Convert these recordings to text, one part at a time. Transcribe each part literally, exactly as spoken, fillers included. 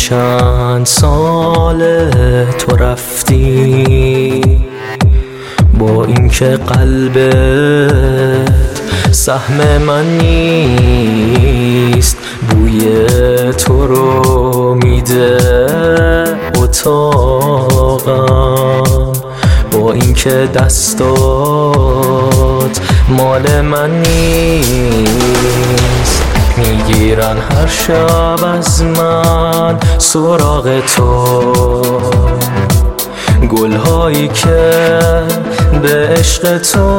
چند سال تو رفتی، با اینکه قلبت سهم من نیست، بوی تو رو میده اتاقم، با اینکه دستات مال من نیست. میگیرن هر شب از من سراغ تو، گلهایی که به عشق تو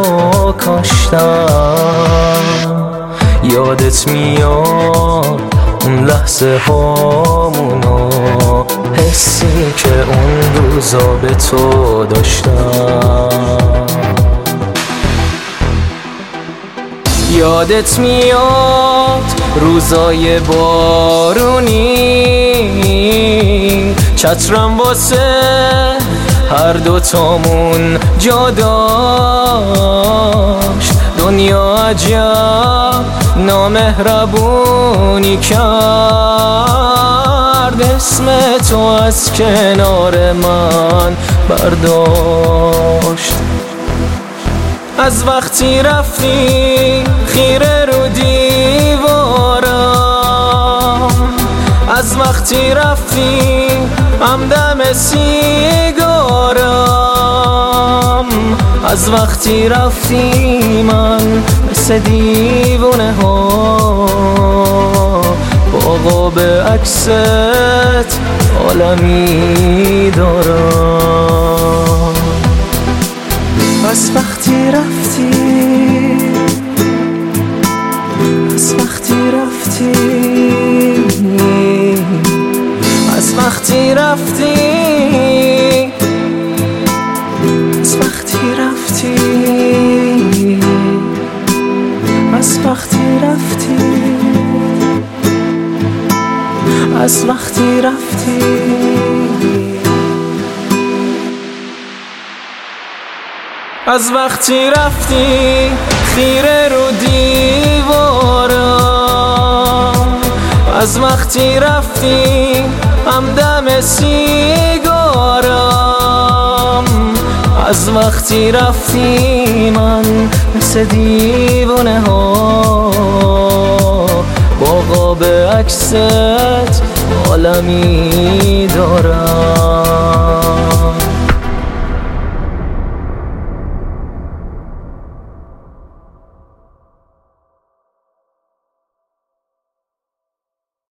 کاشتم. یادت میاد اون لحظه هامونو، حسی که اون روزا به تو داشتم. یادت میاد روزای بارونی، چترم واسه هر دوتامون جا داشت. دنیا عجب نامهربونی کرد، اسم تو از کنار من برداشت. از وقتی رفتی خیره رو دیوارم، از وقتی رفتی همدم سیگارم، از وقتی رفتی من مثل دیوونه ها با قاب عکست عالمی دارم. از وقتی رفتی، از وقتی رفتی، از وقتی رفتی، از وقتی رفتی، از وقتی رفتی، از وقتی رفتی. از وقتی رفتی خیره رو دیوارم، از وقتی رفتی همدم سیگارم، از وقتی رفتی من مثل دیوانه ها با قاب عکست عالمی دارم.